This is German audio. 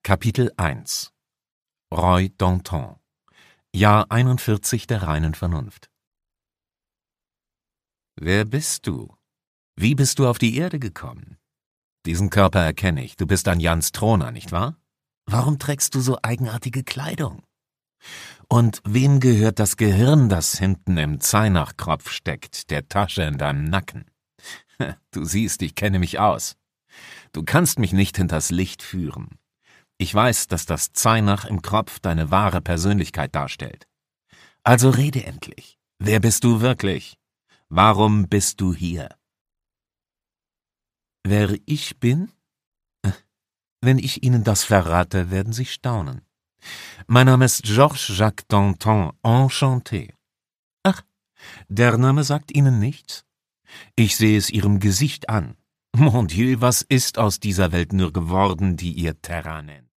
Kapitel 1 Roy Danton Jahr 41 der reinen Vernunft. Wer bist du? Wie bist du auf die Erde gekommen? Diesen Körper erkenne ich, du bist ein Jans Troner, nicht wahr? Warum trägst du so eigenartige Kleidung? Und wem gehört das Gehirn, das hinten im Zainach-Kropf steckt, der Tasche in deinem Nacken? Du siehst, ich kenne mich aus. Du kannst mich nicht hinters Licht führen. Ich weiß, dass das Zainach im Kropf deine wahre Persönlichkeit darstellt. Also rede endlich. Wer bist du wirklich? Warum bist du hier? Wer ich bin? Wenn ich Ihnen das verrate, werden Sie staunen. Mein Name ist Georges Jacques Danton, enchanté. Ach, der Name sagt Ihnen nichts? Ich sehe es Ihrem Gesicht an. Mon Dieu, was ist aus dieser Welt nur geworden, die ihr Terra nennt?